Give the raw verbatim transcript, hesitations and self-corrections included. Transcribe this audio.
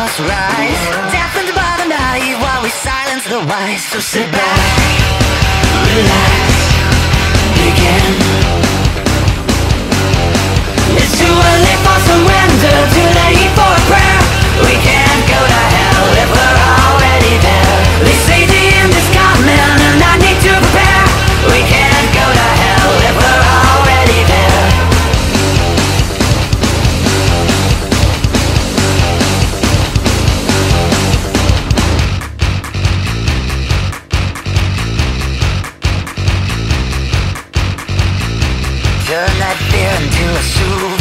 us rise, deafened by the naive while we silence the wise. So sit back, relax, begin. It's too early for surrender, too late for a prayer. We can't go to hell if we're already there. They say the end is coming and I need to prepare. We can't go to hell if we're already there. Turn that fear into a soothe.